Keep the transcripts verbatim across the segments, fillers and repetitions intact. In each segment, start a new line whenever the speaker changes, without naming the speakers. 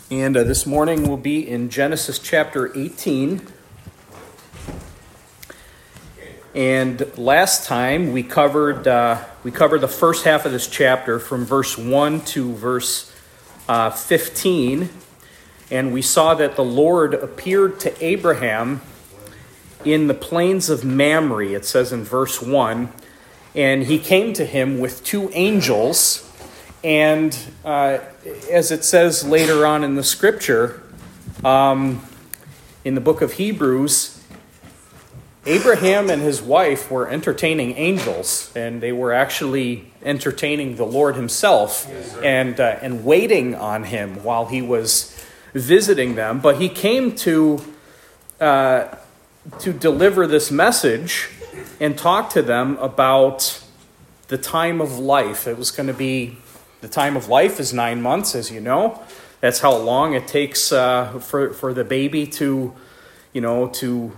And uh, this morning we'll be in Genesis chapter eighteen. And last time we covered uh, we covered the first half of this chapter from verse one to verse uh, fifteen. And we saw that the Lord appeared to Abraham in the plains of Mamre, it says in verse one. And he came to him with two angels. And uh, as it says later on in the scripture, um, in the book of Hebrews, Abraham and his wife were entertaining angels, and they were actually entertaining the Lord himself yes, and uh, and waiting on him while he was visiting them. But he came to uh, to deliver this message and talk to them about the time of life. It was going to be The time of life is nine months, as you know. That's how long it takes uh, for for the baby to, you know, to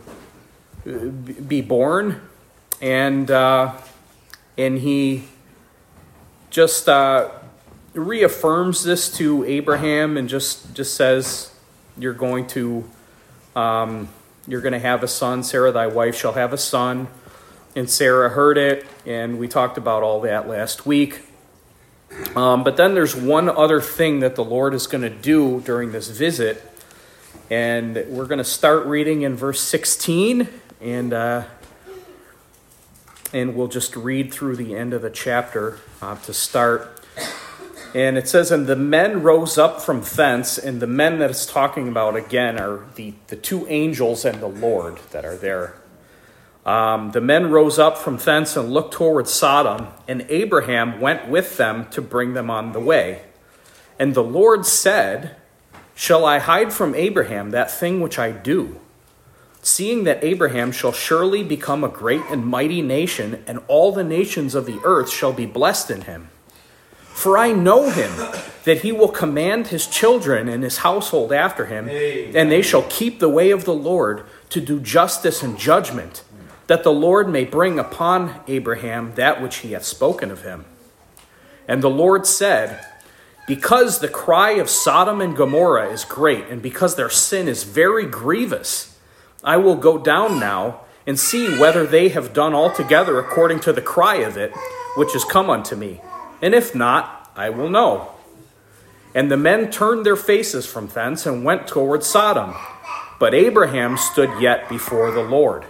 be born, and uh, and he just uh, reaffirms this to Abraham, and just just says, "You're going to, um, you're going to have a son. Sarah, thy wife, shall have a son." And Sarah heard it, and we talked about all that last week. Um, but then there's one other thing that the Lord is going to do during this visit. And we're going to start reading in verse sixteen. And uh, and we'll just read through the end of the chapter uh, to start. And it says, "And the men rose up from thence." And the men that it's talking about, again, are the, the two angels and the Lord that are there. Um, the men rose up from thence and looked toward Sodom, and Abraham went with them to bring them on the way. And the Lord said, "Shall I hide from Abraham that thing which I do? Seeing that Abraham shall surely become a great and mighty nation, and all the nations of the earth shall be blessed in him. For I know him, that he will command his children and his household after him, and they shall keep the way of the Lord to do justice and judgment, that the Lord may bring upon Abraham that which he hath spoken of him. And the Lord said, Because the cry of Sodom and Gomorrah is great, and because their sin is very grievous, I will go down now and see whether they have done altogether according to the cry of it, which is come unto me. And if not, I will know. And the men turned their faces from thence and went toward Sodom. But Abraham stood yet before the Lord.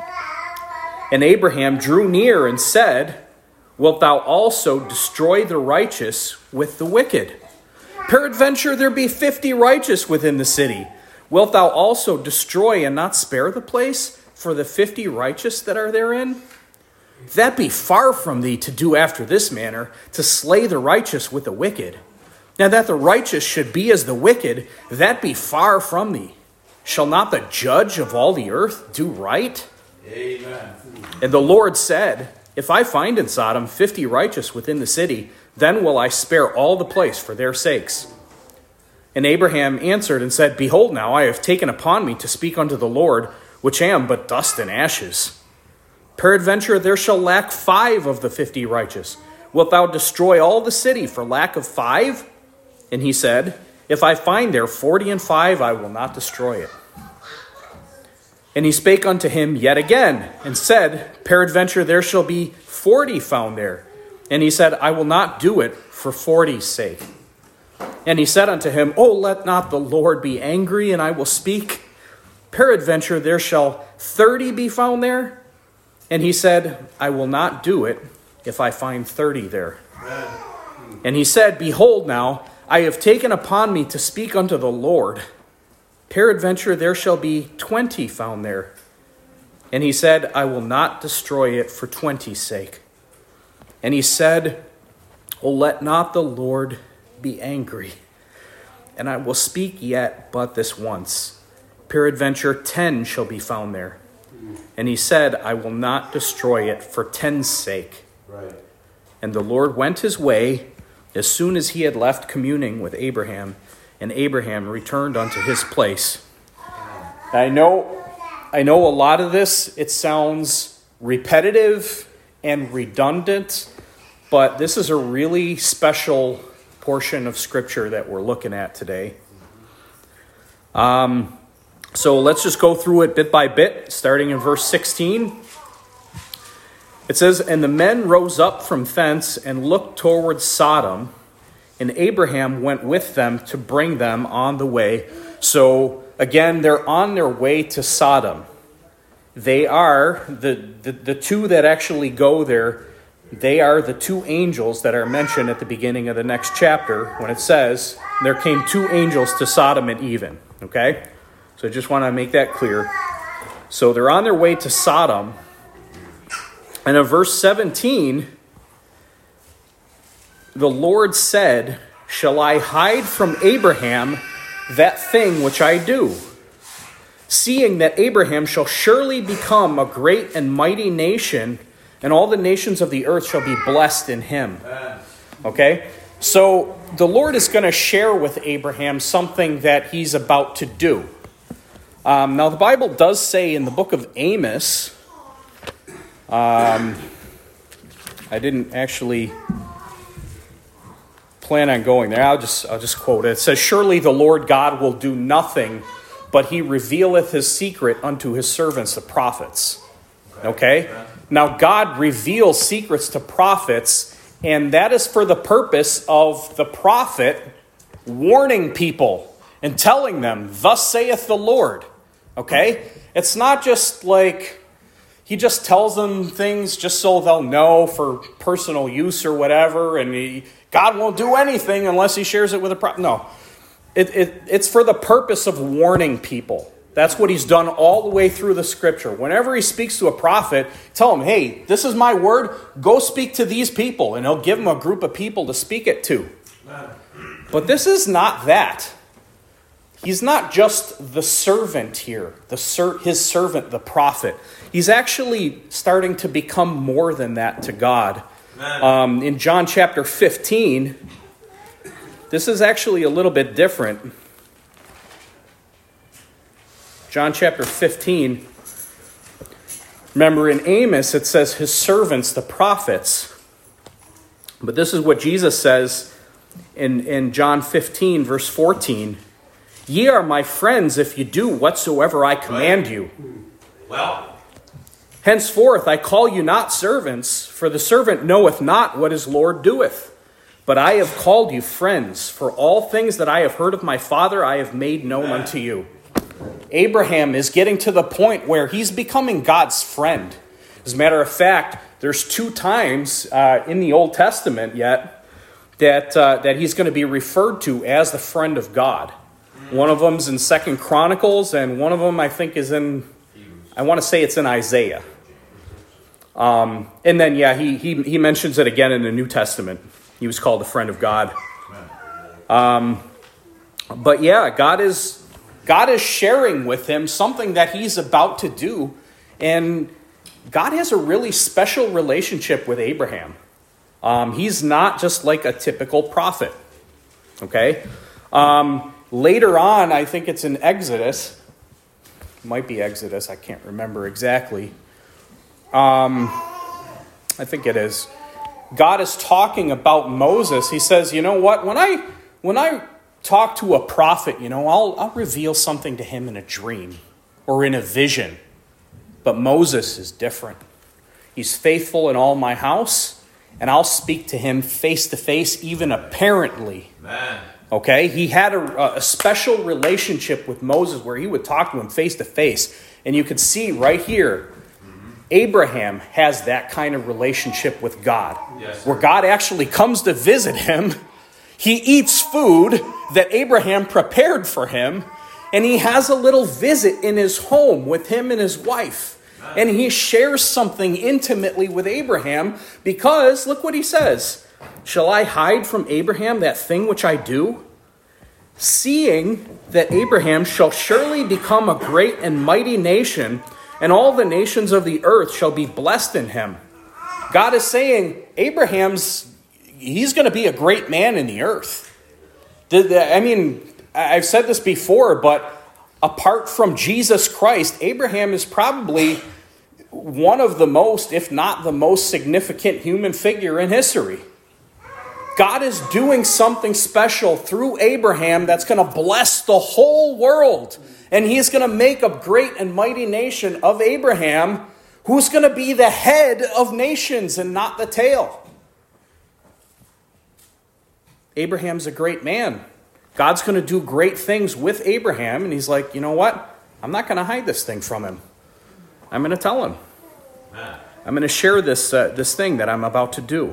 And Abraham drew near and said, Wilt thou also destroy the righteous with the wicked? Peradventure there be fifty righteous within the city. Wilt thou also destroy and not spare the place for the fifty righteous that are therein? That be far from thee to do after this manner, to slay the righteous with the wicked. Now that the righteous should be as the wicked, that be far from thee. Shall not the judge of all the earth do right? Amen. And the Lord said, If I find in Sodom fifty righteous within the city, then will I spare all the place for their sakes. And Abraham answered and said, Behold, now I have taken upon me to speak unto the Lord, which am but dust and ashes. Peradventure there shall lack five of the fifty righteous. Wilt thou destroy all the city for lack of five? And he said, If I find there forty and five, I will not destroy it. And he spake unto him yet again, and said, Peradventure there shall be forty found there. And he said, I will not do it for forty's sake. And he said unto him, O let not the Lord be angry, and I will speak. Peradventure there shall thirty be found there. And he said, I will not do it if I find thirty there. And he said, Behold now, I have taken upon me to speak unto the Lord. Peradventure there shall be twenty found there. And he said, I will not destroy it for twenty's sake. And he said, O let not the Lord be angry, and I will speak yet but this once. Peradventure ten shall be found there. And he said, I will not destroy it for ten's sake. Right. And the Lord went his way as soon as he had left communing with Abraham, and Abraham returned unto his place. I know, I know a lot of this, it sounds repetitive and redundant, but this is a really special portion of Scripture that we're looking at today. Um, so let's just go through it bit by bit, starting in verse sixteen. It says, "And the men rose up from thence and looked toward Sodom, and Abraham went with them to bring them on the way." So again, they're on their way to Sodom. They are, the, the, the two that actually go there, they are the two angels that are mentioned at the beginning of the next chapter when it says, "There came two angels to Sodom and even." Okay? So I just want to make that clear. So they're on their way to Sodom. And in verse seventeen, the Lord said, "Shall I hide from Abraham that thing which I do? Seeing that Abraham shall surely become a great and mighty nation, and all the nations of the earth shall be blessed in him." Okay? So the Lord is going to share with Abraham something that he's about to do. Um, now the Bible does say in the book of Amos, um, I didn't actually plan on going there. I'll just I'll just quote it. It says, "Surely the Lord God will do nothing, but he revealeth his secret unto his servants, the prophets." Okay? Now, God reveals secrets to prophets, and that is for the purpose of the prophet warning people and telling them, "Thus saith the Lord." Okay? It's not just like he just tells them things just so they'll know for personal use or whatever, and he, God won't do anything unless he shares it with a prophet. No. It, it, it's for the purpose of warning people. That's what he's done all the way through the scripture. Whenever he speaks to a prophet, tell him, "Hey, this is my word. Go speak to these people." And he'll give them a group of people to speak it to. But this is not that. He's not just the servant here, the ser- his servant, the prophet. He's actually starting to become more than that to God. Um, in John chapter fifteen, this is actually a little bit different. John chapter fifteen. Remember in Amos it says his servants, the prophets. But this is what Jesus says in, in John fifteen, verse fourteen. "Ye are my friends if you do whatsoever I command you.
Well,
henceforth I call you not servants, for the servant knoweth not what his Lord doeth. But I have called you friends, for all things that I have heard of my Father I have made known unto you." Abraham is getting to the point where he's becoming God's friend. As a matter of fact, there's two times uh, in the Old Testament yet that uh, that he's going to be referred to as the friend of God. One of them's in Second Chronicles, and one of them I think is in, I want to say it's in Isaiah. Um, and then, yeah, he, he he mentions it again in the New Testament. He was called the friend of God. Um, but yeah, God is God is sharing with him something that he's about to do. And God has a really special relationship with Abraham. Um, he's not just like a typical prophet. Okay? Um, later on, I think it's in Exodus. It might be Exodus. I can't remember exactly. Um, I think it is. God is talking about Moses. He says, you know what? When I when I talk to a prophet, you know, I'll I'll reveal something to him in a dream or in a vision. But Moses is different. He's faithful in all my house, and I'll speak to him face to face, even apparently. Man. Okay? He had a, a special relationship with Moses where he would talk to him face to face. And you could see right here, Abraham has that kind of relationship with God. Yes, where God actually comes to visit him. He eats food that Abraham prepared for him. And he has a little visit in his home with him and his wife. And he shares something intimately with Abraham because, look what he says. Shall I hide from Abraham that thing which I do? Seeing that Abraham shall surely become a great and mighty nation, and all the nations of the earth shall be blessed in him. God is saying, Abraham's, he's going to be a great man in the earth. The, the, I mean, I've said this before, but apart from Jesus Christ, Abraham is probably one of the most, if not the most significant human figure in history. God is doing something special through Abraham that's going to bless the whole world. And he's going to make a great and mighty nation of Abraham, who's going to be the head of nations and not the tail. Abraham's a great man. God's going to do great things with Abraham. And he's like, you know what? I'm not going to hide this thing from him. I'm going to tell him. I'm going to share this uh, this thing that I'm about to do.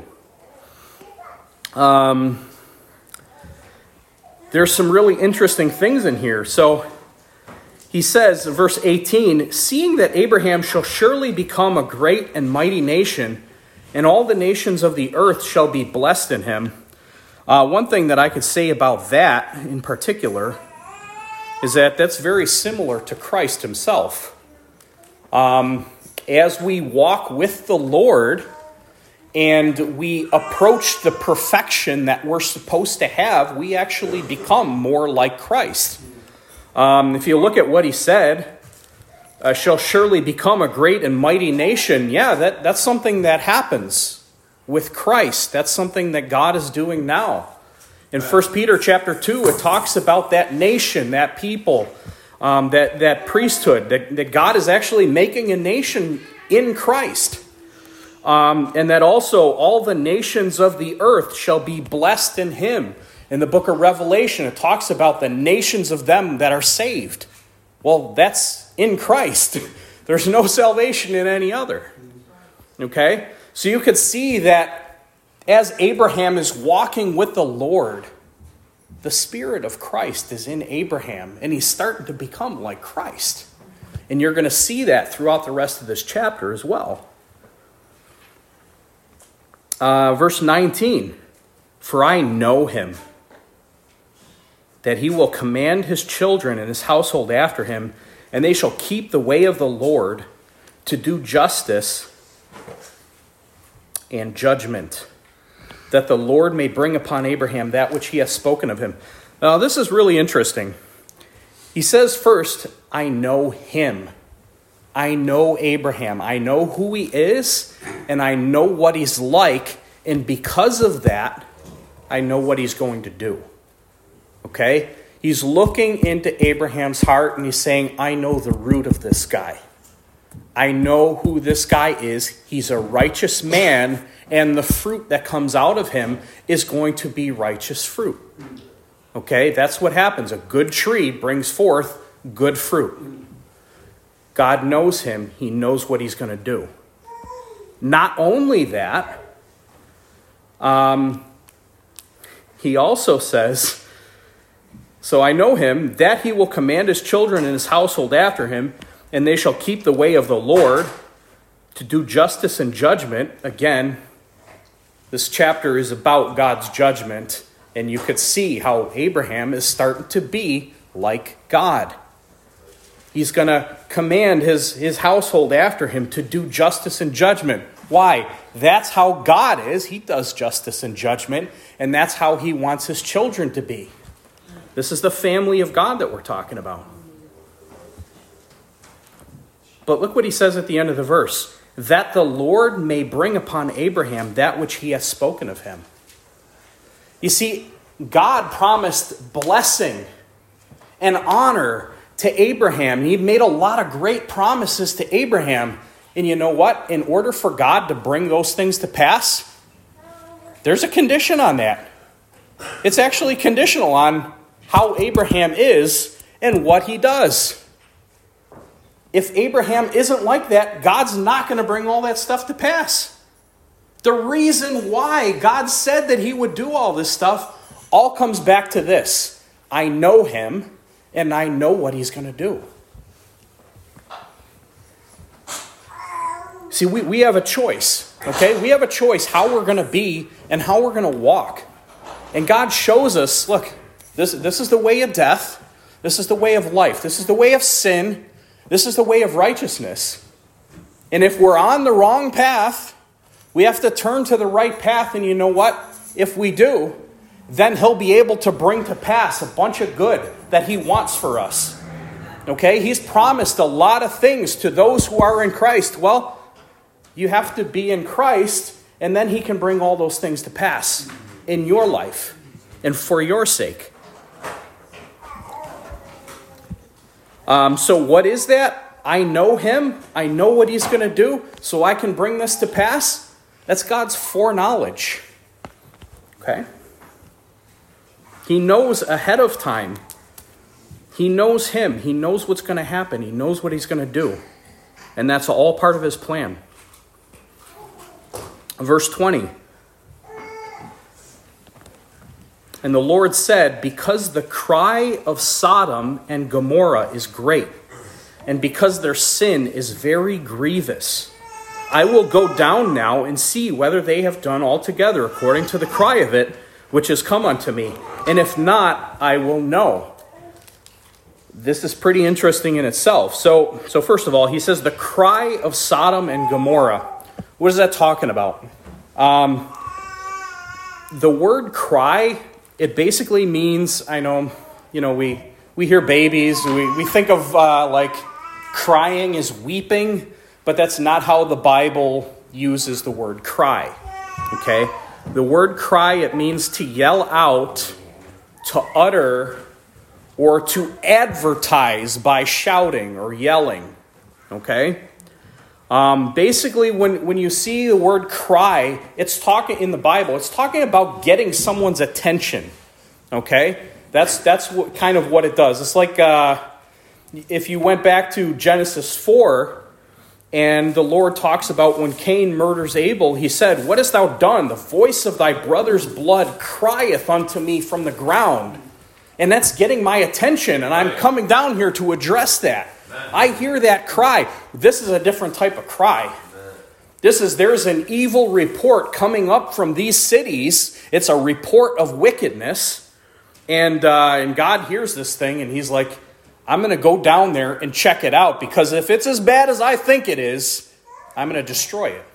Um, there's some really interesting things in here. So he says, verse eighteen, seeing that Abraham shall surely become a great and mighty nation, and all the nations of the earth shall be blessed in him. Uh, one thing that I could say about that in particular is that that's very similar to Christ himself. Um, as we walk with the Lord and we approach the perfection that we're supposed to have, we actually become more like Christ. Um, if you look at what he said, uh, shall surely become a great and mighty nation. Yeah, that, that's something that happens with Christ. That's something that God is doing now. In First Peter chapter two, it talks about that nation, that people, um, that, that priesthood, that, that God is actually making a nation in Christ. Um, and that also all the nations of the earth shall be blessed in him. In the book of Revelation, it talks about the nations of them that are saved. Well, that's in Christ. There's no salvation in any other. Okay? So you could see that as Abraham is walking with the Lord, the Spirit of Christ is in Abraham, and he's starting to become like Christ. And you're going to see that throughout the rest of this chapter as well. Uh, verse nineteen, for I know him, that he will command his children and his household after him, and they shall keep the way of the Lord to do justice and judgment, that the Lord may bring upon Abraham that which he has spoken of him. Now, this is really interesting. He says first, I know him. I know Abraham. I know who he is, and I know what he's like, and because of that, I know what he's going to do. Okay? He's looking into Abraham's heart, and he's saying, I know the root of this guy. I know who this guy is. He's a righteous man, and the fruit that comes out of him is going to be righteous fruit. Okay? That's what happens. A good tree brings forth good fruit. God knows him. He knows what he's going to do. Not only that, um, he also says, so I know him, that he will command his children and his household after him, and they shall keep the way of the Lord to do justice and judgment. Again, this chapter is about God's judgment, and you could see how Abraham is starting to be like God. He's going to command his, his household after him to do justice and judgment. Why? That's how God is. He does justice and judgment, and that's how he wants his children to be. This is the family of God that we're talking about. But look what he says at the end of the verse. That the Lord may bring upon Abraham that which he has spoken of him. You see, God promised blessing and honor to Abraham. He made a lot of great promises to Abraham. And you know what? In order for God to bring those things to pass, there's a condition on that. It's actually conditional on how Abraham is and what he does. If Abraham isn't like that, God's not going to bring all that stuff to pass. The reason why God said that he would do all this stuff all comes back to this. I know him, and I know what he's going to do. See, we, we have a choice, okay? We have a choice how we're going to be and how we're going to walk. And God shows us, look, this, this is the way of death. This is the way of life. This is the way of sin. This is the way of righteousness. And if we're on the wrong path, we have to turn to the right path. And you know what? If we do, then he'll be able to bring to pass a bunch of good that he wants for us. Okay? He's promised a lot of things to those who are in Christ. Well, you have to be in Christ, and then he can bring all those things to pass. in your life and for your sake. Um, so what is that? I know him. I know what he's going to do, so I can bring this to pass. That's God's foreknowledge. Okay? He knows ahead of time. He knows him. He knows what's going to happen. He knows what he's going to do. And that's all part of his plan. Verse twenty. And the Lord said, because the cry of Sodom and Gomorrah is great, and because their sin is very grievous, I will go down now and see whether they have done altogether according to the cry of it, which has come unto me. And if not, I will know. This is pretty interesting in itself. So, so first of all, he says the cry of Sodom and Gomorrah. What is that talking about? Um, the word cry, it basically means, I know, you know, we, we hear babies, we, we think of uh, like crying as weeping, but that's not how the Bible uses the word cry, okay? The word cry, it means to yell out, to utter, or to advertise by shouting or yelling, okay? Um, basically, when, when you see the word cry, it's talking in the Bible, it's talking about getting someone's attention, okay? That's that's what, kind of what it does. It's like uh, if you went back to Genesis four, and the Lord talks about when Cain murders Abel, he said, what hast thou done? The voice of thy brother's blood crieth unto me from the ground. And that's getting my attention, and I'm coming down here to address that. I hear that cry. This is a different type of cry. This is, there's an evil report coming up from these cities. It's a report of wickedness. And, uh, and God hears this thing, and he's like, I'm going to go down there and check it out, because if it's as bad as I think it is, I'm going to destroy it.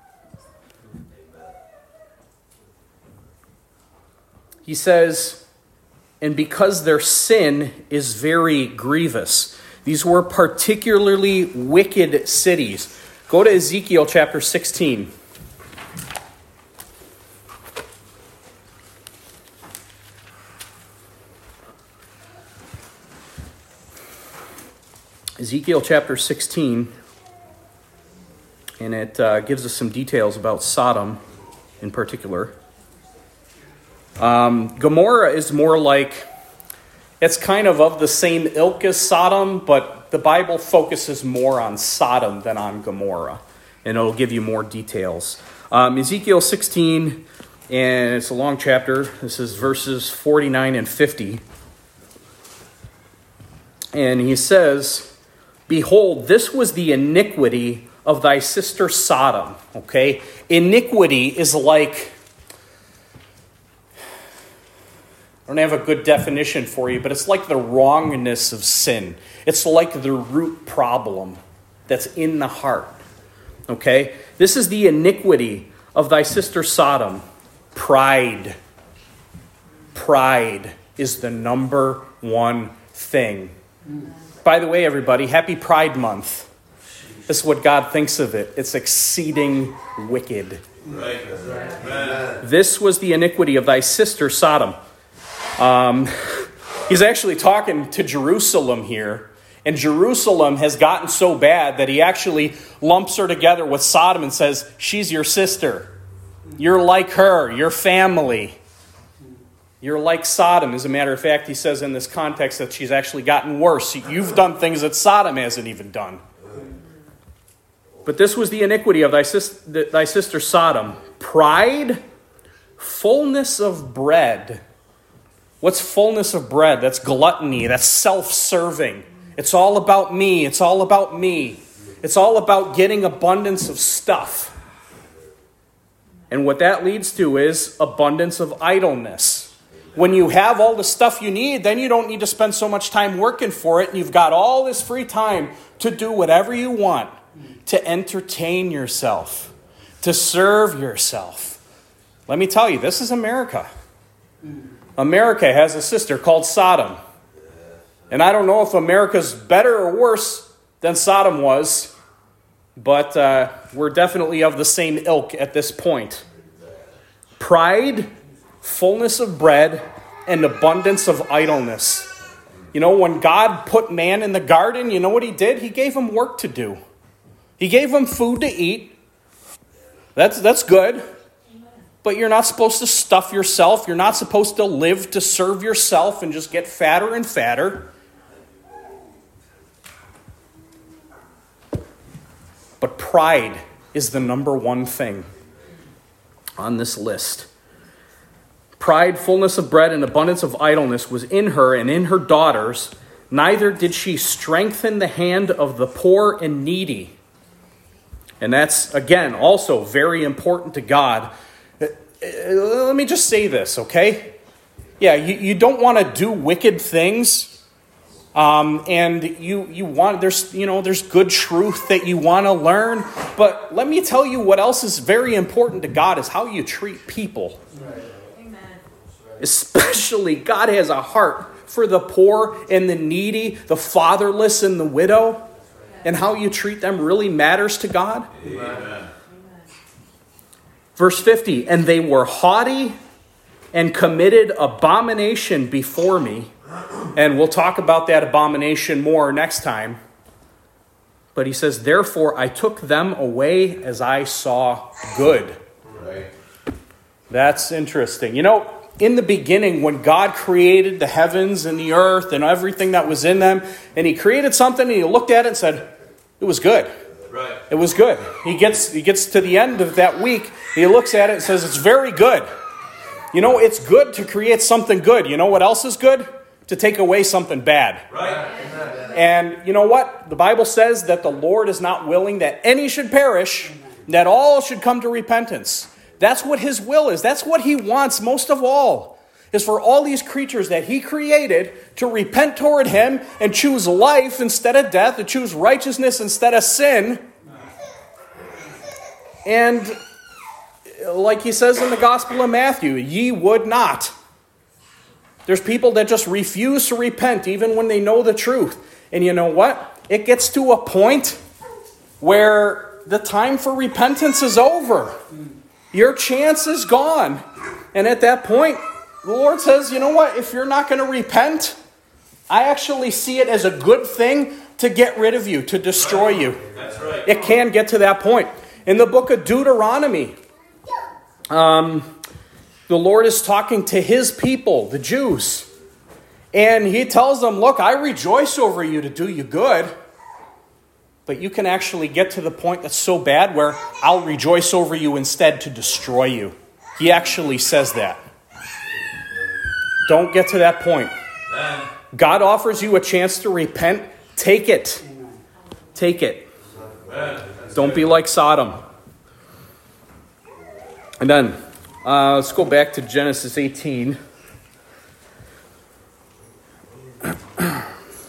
He says, and because their sin is very grievous. These were particularly wicked cities. Go to Ezekiel chapter sixteen. Ezekiel chapter sixteen, and it uh, gives us some details about Sodom in particular. Um, Gomorrah is more like, it's kind of of the same ilk as Sodom, but the Bible focuses more on Sodom than on Gomorrah, and it'll give you more details. Um, Ezekiel sixteen, and it's a long chapter. This is verses forty-nine and fifty. And he says, behold, this was the iniquity of thy sister Sodom. Okay? Iniquity is like, I don't have a good definition for you, but it's like the wrongness of sin. It's like the root problem that's in the heart. Okay? This is the iniquity of thy sister Sodom. Pride. Pride is the number one thing. By the way, everybody, happy Pride Month. This is what God thinks of it. It's exceeding wicked.
Right. Right.
This was the iniquity of thy sister Sodom. Um, he's actually talking to Jerusalem here. And Jerusalem has gotten so bad that he actually lumps her together with Sodom and says, she's your sister. You're like her. You're family. You're like Sodom. As a matter of fact, he says in this context that she's actually gotten worse. You've done things that Sodom hasn't even done. But this was the iniquity of thy, sis- thy sister Sodom. Pride, fullness of bread. What's fullness of bread? That's gluttony. That's self-serving. It's all about me. It's all about me. It's all about getting abundance of stuff. And what that leads to is abundance of idleness. When you have all the stuff you need, then you don't need to spend so much time working for it. And you've got all this free time to do whatever you want, to entertain yourself, to serve yourself. Let me tell you, this is America. America has a sister called Sodom. And I don't know if America's better or worse than Sodom was, but uh, we're definitely of the same ilk at this point. Pride, fullness of bread and abundance of idleness. You know, when God put man in the garden, you know what he did? He gave him work to do. He gave him food to eat. That's, that's good. But you're not supposed to stuff yourself. You're not supposed to live to serve yourself and just get fatter and fatter. But pride is the number one thing on this list. Pride, fullness of bread, and abundance of idleness was in her and in her daughters. Neither did she strengthen the hand of the poor and needy. And that's, again, also very important to God. Let me just say this, okay? Yeah, you, you don't want to do wicked things. Um, and you you want there's you know there's good truth that you want to learn, but let me tell you what else is very important to God is how you treat people. Right. Amen. Especially God has a heart for the poor and the needy, the fatherless and the widow, and how you treat them really matters to God. Amen. Verse fifty, and they were haughty and committed abomination before me. And we'll talk about that abomination more next time. But he says, therefore I took them away as I saw good. Right. That's interesting. You know, in the beginning, when God created the heavens and the earth and everything that was in them, and he created something and he looked at it and said, it was good. Right. It was good. He gets, he gets to the end of that week, he looks at it and says, it's very good. You know, it's good to create something good. You know what else is good? To take away something bad. Right. And you know what? The Bible says that the Lord is not willing that any should perish, that all should come to repentance. That's what his will is. That's what he wants most of all, is for all these creatures that he created to repent toward him and choose life instead of death, to choose righteousness instead of sin. And like he says in the Gospel of Matthew, ye would not. There's people that just refuse to repent even when they know the truth. And you know what? It gets to a point where the time for repentance is over. Your chance is gone. And at that point, the Lord says, you know what? If you're not going to repent, I actually see it as a good thing to get rid of you, to destroy you. That's right. It can get to that point. In the book of Deuteronomy, um... the Lord is talking to his people, the Jews. And he tells them, look, I rejoice over you to do you good. But you can actually get to the point that's so bad where I'll rejoice over you instead to destroy you. He actually says that. Don't get to that point. God offers you a chance to repent. Take it. Take it. Don't be like Sodom. And then, Uh, let's go back to Genesis eighteen. Let's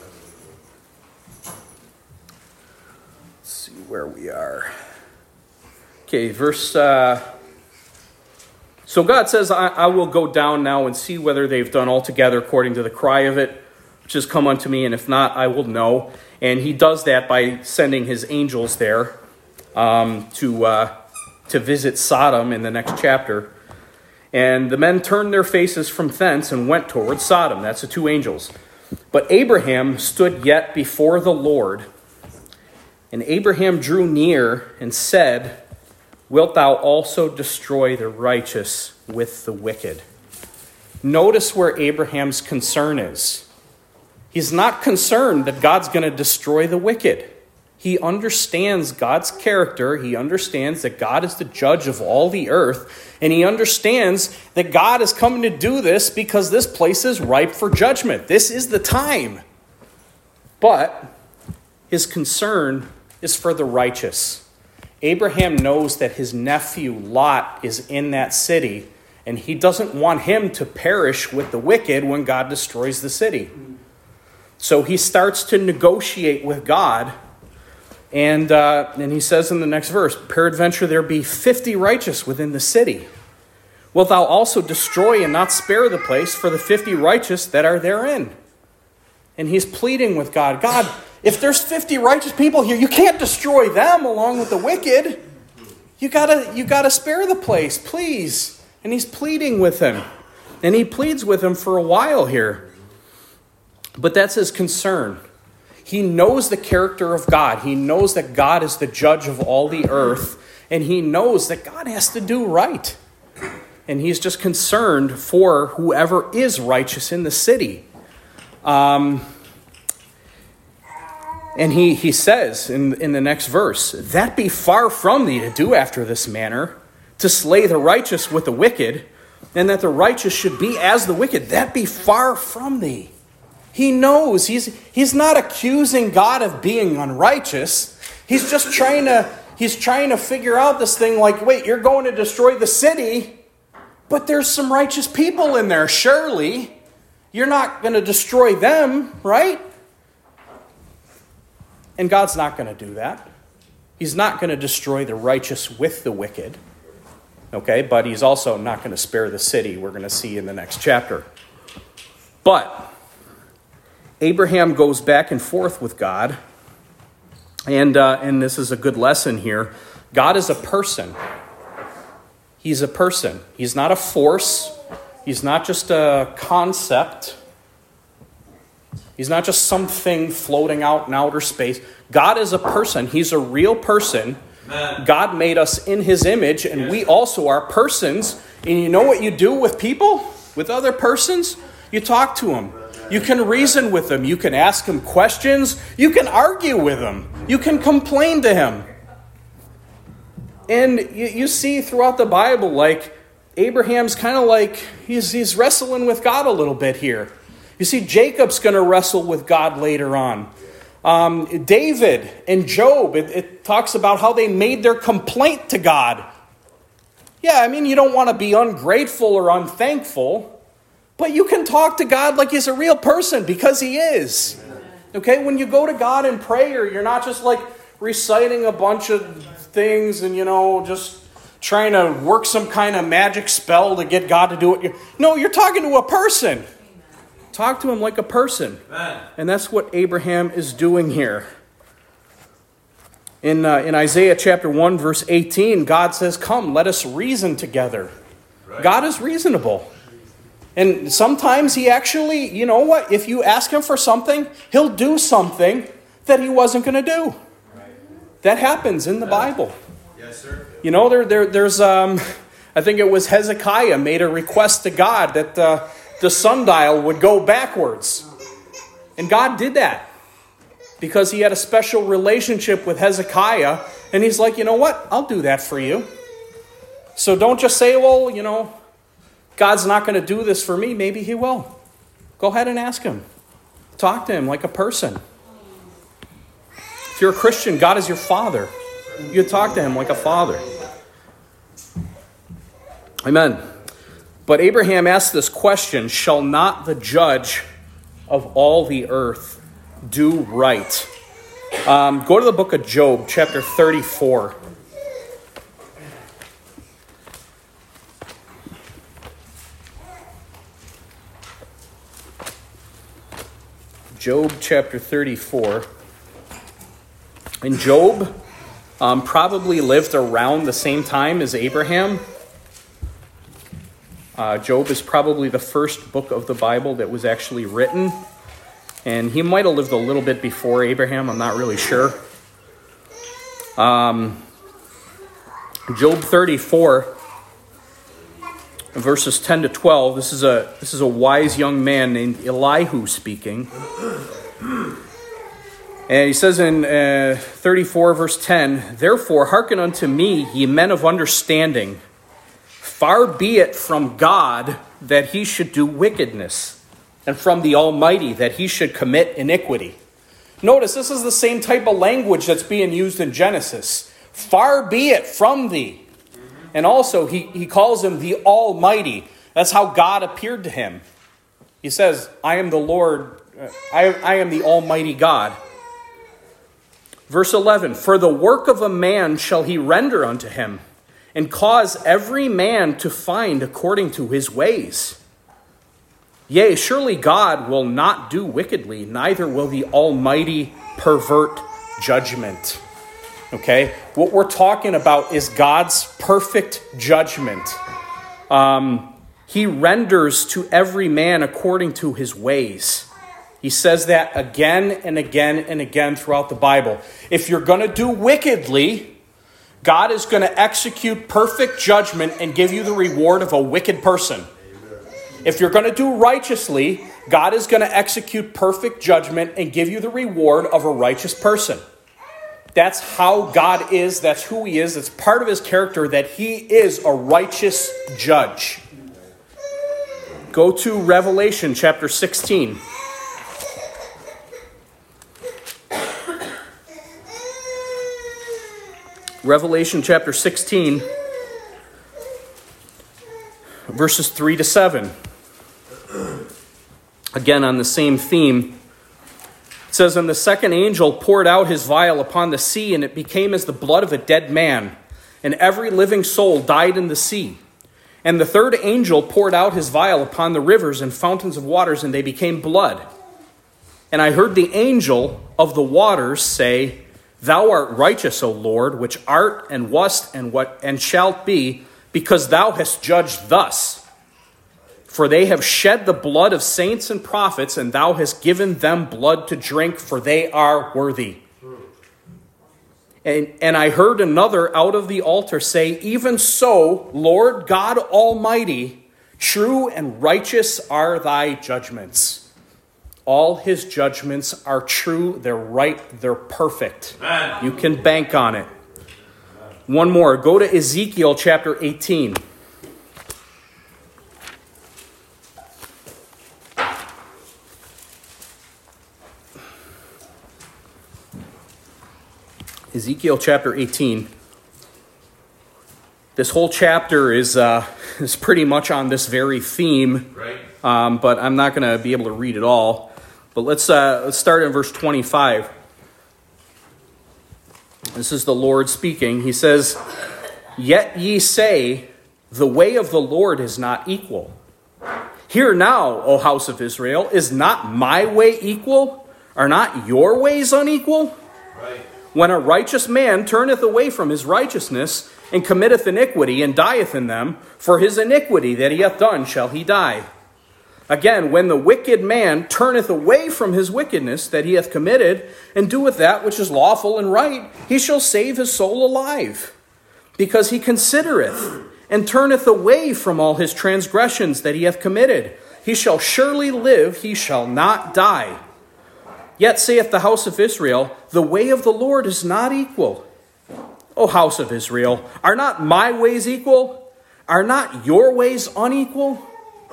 see where we are. Okay, verse... Uh, so God says, I, I will go down now and see whether they've done altogether according to the cry of it, which has come unto me, and if not, I will know. And he does that by sending his angels there um, to, uh, to visit Sodom in the next chapter. And the men turned their faces from thence and went toward Sodom. That's the two angels. But Abraham stood yet before the Lord. And Abraham drew near and said, wilt thou also destroy the righteous with the wicked? Notice where Abraham's concern is. He's not concerned that God's going to destroy the wicked. He understands God's character. He understands that God is the judge of all the earth. And he understands that God is coming to do this because this place is ripe for judgment. This is the time. But his concern is for the righteous. Abraham knows that his nephew Lot is in that city, and he doesn't want him to perish with the wicked when God destroys the city. So he starts to negotiate with God. And uh, and he says in the next verse, peradventure there be fifty righteous within the city. Wilt thou also destroy and not spare the place for the fifty righteous that are therein? And he's pleading with God, God, if there's fifty righteous people here, you can't destroy them along with the wicked. You gotta, you gotta spare the place, please. And he's pleading with him. And he pleads with him for a while here. But that's his concern. He knows the character of God. He knows that God is the judge of all the earth. And he knows that God has to do right. And he's just concerned for whoever is righteous in the city. Um, and he, he says in, in the next verse, that be far from thee to do after this manner, to slay the righteous with the wicked, and that the righteous should be as the wicked. That be far from thee. He knows. He's, he's not accusing God of being unrighteous. He's just trying to, he's trying to figure out this thing like, wait, you're going to destroy the city, but there's some righteous people in there, surely. You're not going to destroy them, right? And God's not going to do that. He's not going to destroy the righteous with the wicked. Okay, but he's also not going to spare the city. We're going to see in the next chapter. But Abraham goes back and forth with God. And, uh, and this is a good lesson here. God is a person. He's a person. He's not a force. He's not just a concept. He's not just something floating out in outer space. God is a person. He's a real person. Amen. God made us in his image, and yes. we also are persons. And you know what you do with people, with other persons? You talk to them. You can reason with them. You can ask them questions. You can argue with them. You can complain to him. And you, you see throughout the Bible, like, Abraham's kind of like, he's, he's wrestling with God a little bit here. You see, Jacob's going to wrestle with God later on. Um, David and Job, it, it talks about how they made their complaint to God. Yeah, I mean, you don't want to be ungrateful or unthankful, but you can talk to God like he's a real person, because he is. Okay, when you go to God in prayer, you're not just like reciting a bunch of things and, you know, just trying to work some kind of magic spell to get God to do it. No, you're talking to a person. Talk to him like a person. Amen. And that's what Abraham is doing here. In, uh, in Isaiah chapter one, verse eighteen, God says, come, let us reason together. Right. God is reasonable. And sometimes he actually, you know what, if you ask him for something, he'll do something that he wasn't going to do. Right. That happens in the Bible.
Yes, sir.
You know, there, there, there's, um, I think it was Hezekiah made a request to God that uh, the sundial would go backwards. And God did that because he had a special relationship with Hezekiah. And he's like, you know what? I'll do that for you. So don't just say, well, you know, God's not going to do this for me. Maybe he will. Go ahead and ask him. Talk to him like a person. If you're a Christian, God is your father. You talk to him like a father. Amen. But Abraham asked this question, shall not the judge of all the earth do right? Um, go to the book of Job, chapter thirty-four. Job chapter thirty-four. And Job um, probably lived around the same time as Abraham. Uh, Job is probably the first book of the Bible that was actually written. And he might have lived a little bit before Abraham. I'm not really sure. Um, Job thirty-four, verses ten to twelve. This is a this is a wise young man named Elihu speaking. And he says in uh, thirty-four, verse ten, therefore hearken unto me, ye men of understanding. Far be it from God that he should do wickedness, and from the Almighty that he should commit iniquity. Notice, this is the same type of language that's being used in Genesis. Far be it from thee. And also, he, he calls him the Almighty. That's how God appeared to him. He says, I am the Lord, I, I am the Almighty God. Verse eleven, for the work of a man shall he render unto him, and cause every man to find according to his ways. Yea, surely God will not do wickedly, neither will the Almighty pervert judgment. Okay? What we're talking about is God's perfect judgment. Um, He renders to every man according to his ways. He says that again and again and again throughout the Bible. If you're going to do wickedly, God is going to execute perfect judgment and give you the reward of a wicked person. If you're going to do righteously, God is going to execute perfect judgment and give you the reward of a righteous person. That's how God is. That's who he is. It's part of his character that he is a righteous judge. Go to Revelation chapter sixteen. Revelation chapter sixteen, verses three to seven. Again, on the same theme. It says, "And the second angel poured out his vial upon the sea, and it became as the blood of a dead man, and every living soul died in the sea. And the third angel poured out his vial upon the rivers and fountains of waters, and they became blood. And I heard the angel of the waters say, Thou art righteous, O Lord, which art and wast and what and shalt be, because thou hast judged thus. For they have shed the blood of saints and prophets, and thou hast given them blood to drink, for they are worthy. And, and I heard another out of the altar say, Even so, Lord God Almighty, true and righteous are thy judgments." All his judgments are true, they're right, they're perfect. Amen. You can bank on it. One more. Go to Ezekiel chapter eighteen. Ezekiel chapter eighteen. This whole chapter is uh, is pretty much on this very theme, right. um, but I'm not going to be able to read it all. But let's, uh, let's start in verse twenty-five. This is the Lord speaking. He says, "Yet ye say, the way of the Lord is not equal. Hear now, O house of Israel, is not my way equal? Are not your ways unequal? Right. When a righteous man turneth away from his righteousness, and committeth iniquity, and dieth in them, for his iniquity that he hath done shall he die. Again, when the wicked man turneth away from his wickedness that he hath committed, and doeth that which is lawful and right, he shall save his soul alive. Because he considereth, and turneth away from all his transgressions that he hath committed. He shall surely live, he shall not die. Yet saith the house of Israel, the way of the Lord is not equal. O house of Israel, are not my ways equal? Are not your ways unequal?"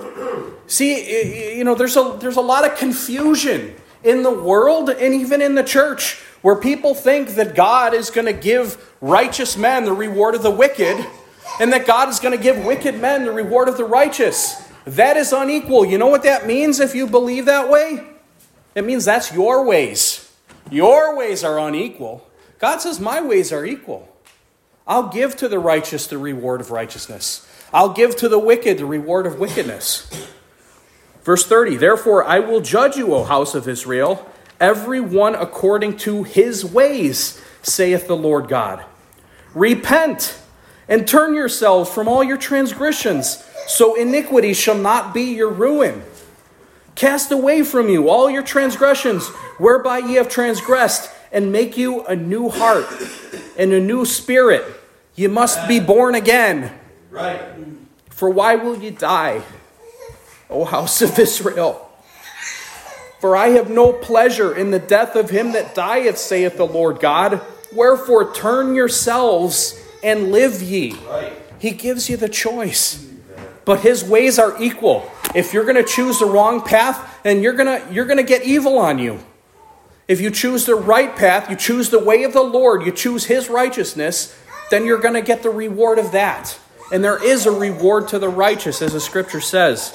See, you know, there's a there's a lot of confusion in the world and even in the church where people think that God is going to give righteous men the reward of the wicked and that God is going to give wicked men the reward of the righteous. That is unequal. You know what that means if you believe that way? It means that's your ways. Your ways are unequal. God says, my ways are equal. I'll give to the righteous the reward of righteousness. I'll give to the wicked the reward of wickedness. Verse thirty, "Therefore I will judge you, O house of Israel, every one according to his ways, saith the Lord God. Repent and turn yourselves from all your transgressions, so iniquity shall not be your ruin. Cast away from you all your transgressions, whereby ye have transgressed, and make you a new heart and a new spirit. You must be born again. Right. For why will ye die, O house of Israel? For I have no pleasure in the death of him that dieth, saith the Lord God. Wherefore turn yourselves and live ye." Right. He gives you the choice. But his ways are equal. If you're going to choose the wrong path, then you're going to you're going to get evil on you. If you choose the right path, you choose the way of the Lord, you choose his righteousness, then you're going to get the reward of that. And there is a reward to the righteous, as the scripture says.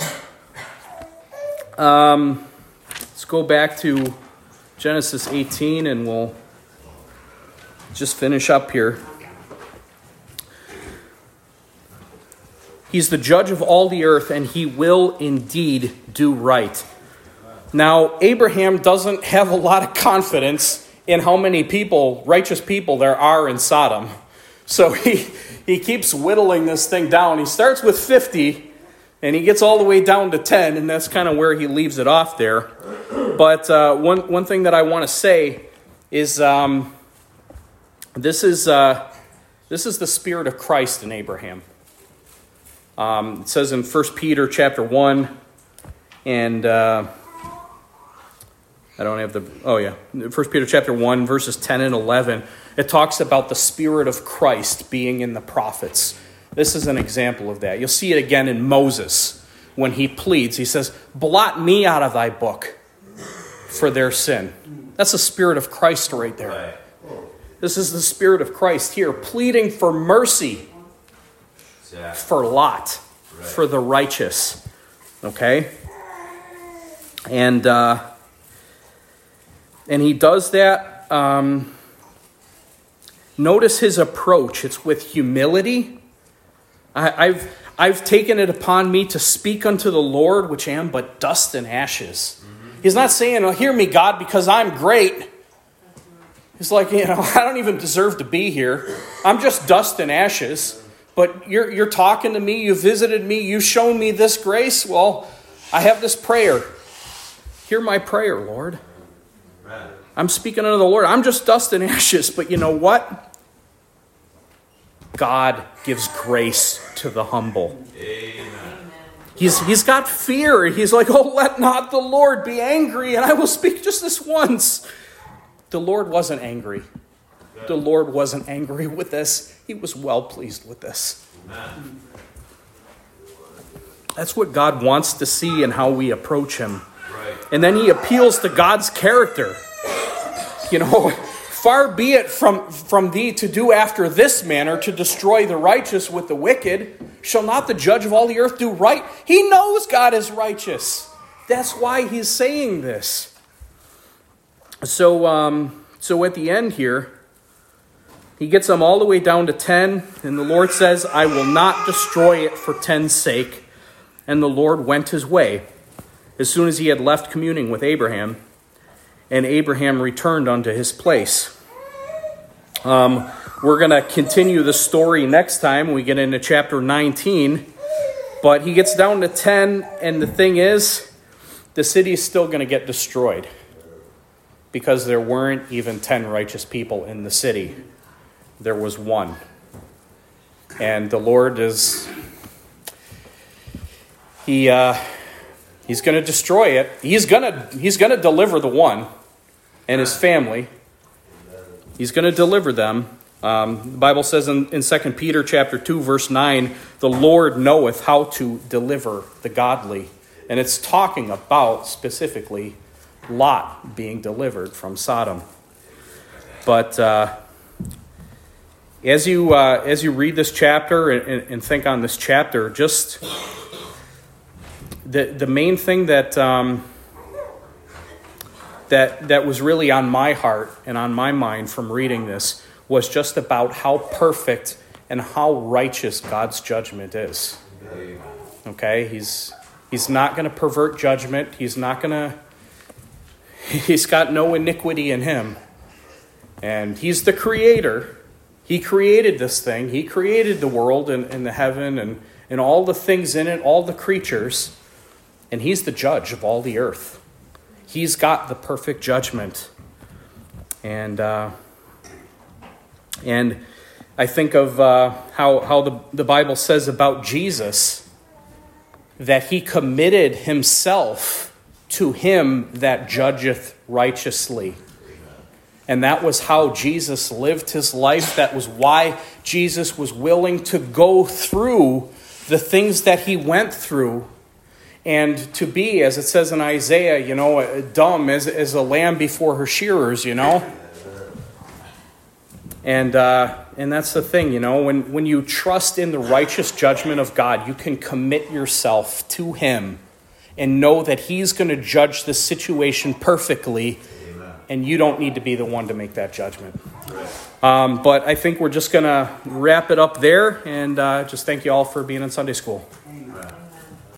Um, let's go back to Genesis eighteen, and we'll just finish up here. He's the judge of all the earth, and he will indeed do right. Now, Abraham doesn't have a lot of confidence in how many people, righteous people, there are in Sodom. So he, he keeps whittling this thing down. He starts with fifty, And he gets all the way down to ten, and that's kind of where he leaves it off there. But uh, one, one thing that I want to say is um, this is uh, this is the Spirit of Christ in Abraham. Um, it says in First Peter chapter one, and uh, I don't have the, oh yeah, First Peter chapter one, verses ten and eleven. It talks about the Spirit of Christ being in the prophets. This is an example of that. You'll see it again in Moses when he pleads. He says, blot me out of thy book for their sin. That's the Spirit of Christ right there. This is the Spirit of Christ here pleading for mercy for Lot, for the righteous. Okay? And uh, and he does that. Um, notice his approach. It's with humility. I, I've I've taken it upon me to speak unto the Lord, which am but dust and ashes. Mm-hmm. He's not saying, oh, hear me, God, because I'm great. He's like, you know, I don't even deserve to be here. I'm just dust and ashes. But you're you're talking to me. You visited me. You've shown me this grace. Well, I have this prayer. Hear my prayer, Lord. Amen. I'm speaking unto the Lord. I'm just dust and ashes. But you know what? God gives grace to the humble. Amen. He's he's got fear. He's like, oh, let not the Lord be angry, and I will speak just this once. The Lord wasn't angry. The Lord wasn't angry with this. He was well pleased with this. Amen. That's what God wants to see in how we approach him. Right. And then he appeals to God's character. You know, far be it from, from thee to do after this manner, to destroy the righteous with the wicked. Shall not the judge of all the earth do right? He knows God is righteous. That's why he's saying this. So, um, so at the end here, he gets them all the way down to ten, and the Lord says, I will not destroy it for ten's sake. And the Lord went his way as soon as he had left communing with Abraham, and Abraham returned unto his place. Um, we're going to continue the story next time when we get into chapter nineteen, but he gets down to ten, and the thing is, the city is still going to get destroyed because there weren't even ten righteous people in the city. There was one. And the Lord is, he uh, he's going to destroy it. He's going to he's going to deliver the one and his family. He's going to deliver them. Um, the Bible says in, in Second Peter chapter two, verse nine, the Lord knoweth how to deliver the godly. And it's talking about specifically Lot being delivered from Sodom. But uh, as you uh, as you read this chapter and, and think on this chapter, just the the main thing that um, that that was really on my heart and on my mind from reading this was just about how perfect and how righteous God's judgment is. Okay, he's he's not going to pervert judgment. He's not going to. He's got no iniquity in him, and he's the creator. He created this thing. He created the world and, and the heaven and, and all the things in it, all the creatures. And he's the judge of all the earth. He's got the perfect judgment. And uh, and I think of uh, how, how the, the Bible says about Jesus, that he committed himself to him that judgeth righteously. And that was how Jesus lived his life. That was why Jesus was willing to go through the things that he went through. And to be, as it says in Isaiah, you know, dumb as, as a lamb before her shearers, you know. And uh, and that's the thing, you know. When, when you trust in the righteous judgment of God, you can commit yourself to him and know that he's going to judge the situation perfectly. And you don't need to be the one to make that judgment. Um, but I think we're just going to wrap it up there. And uh, just thank you all for being in Sunday school.